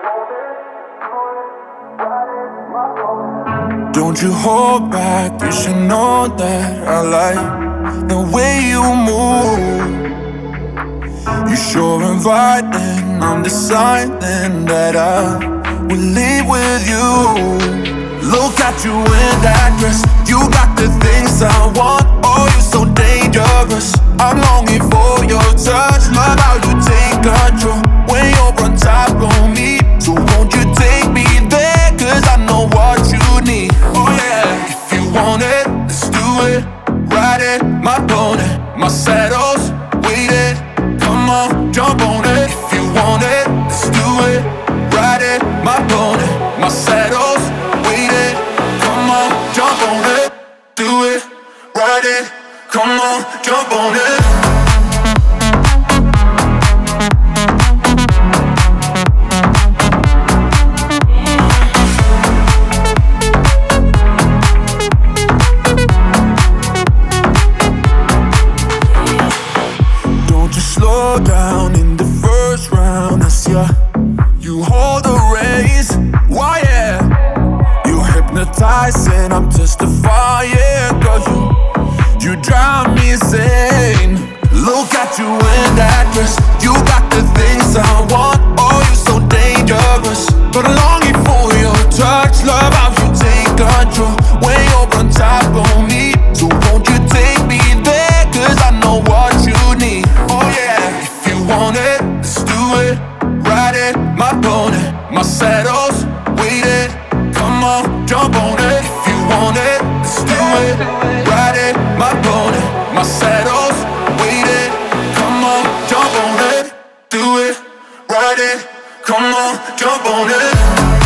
Don't you hold back, you should know that I like the way you move. You're sure inviting, I'm deciding that I will leave with you. Look at you in that dress, you got the things I want. Oh, you're so dangerous, I'm longing for your touch. Love how you take control when you're on top of me. So won't you take me there, cause I know what you need. Oh yeah, if you want it, let's do it. Ride it, my pony, my saddle's waiting. Come on, jump on it. If you want it, let's do it. Ride it, my pony, my saddle's waiting. Come on, jump on it. Do it, ride it. Come on, jump on it. Slow down in the first round. I see you hold the reins. Why yeah? You hypnotizing, I'm testifying. Girl, you drive me insane. Look at you in that dress, you got the things I want. Oh, you're so dangerous, but I'm longing for your touch. Love how you take control when you're on top of me. So won't you take me there, cause I know what you need. Oh yeah, if you want it, let's do it. Ride it, my pony, my saddle's waiting. Come on, jump on it. If you want it, let's do it. Ride it, my pony, my saddle's waiting. Come on, jump on it. Do it, ride it. Come on, jump on it.